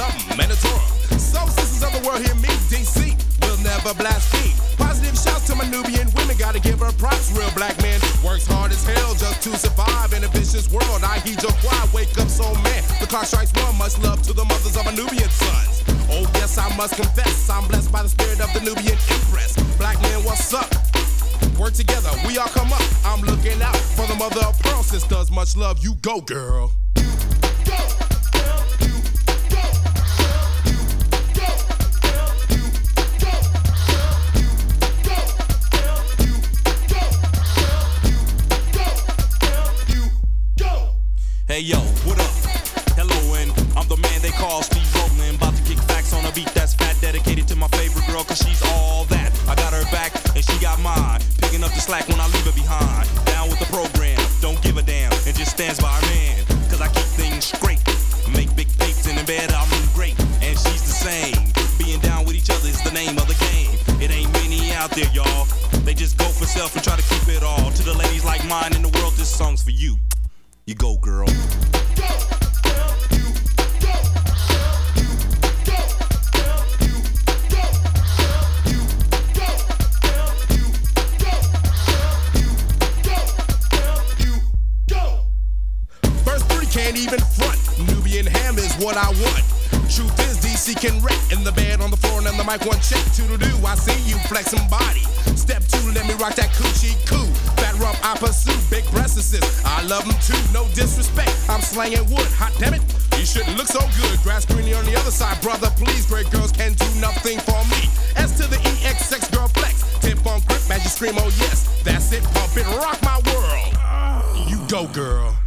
Manitorum. So sisters of the world hear me, DC will never blaspheme. Positive shouts to my Nubian women, gotta give her props. Real black man works hard as hell just to survive in a vicious world. I heed your cry, wake up soul man. The clock strikes one, much love to the mothers of my Nubian sons. Oh yes, I must confess, I'm blessed by the spirit of the Nubian empress. Black men, what's up? Work together, we all come up. I'm looking out for the mother of pearl sisters. Much love, you go, girl. Hey yo, what up? Hello, and I'm the man they call Steve Rowland. About to kick facts on a beat that's fat, dedicated to my favorite girl, cause she's all that. I got her back, and she got mine. Picking up the slack when I leave her behind. Down with the program, don't give a damn, and just stands by her man. Cause I keep things straight. Make big tapes, and in bed I'm great. And she's the same. Being down with each other is the name of the game. It ain't many out there, y'all. They just go for self and try to keep it all. To the ladies like mine in the world, this song's for you. You go, girl. Verse 3 can't even front. Nubian ham is what I want. Truth is, DC can wreck in the bed, on the floor, and on the mic. One check, two-to-do. I see you flexing body. Step 2, let me rock that coochie coo. Fat rump, I pursue. Big breasts assist. I love them too. No disrespect. I'm slanging wood. Hot damn it. You shouldn't look so good. Grass greenery on the other side, brother. Please, great girls can do nothing for me. S to the EXX girl flex. Tip on grip as you scream, oh yes. That's it. Pump it. Rock my world. You go, girl.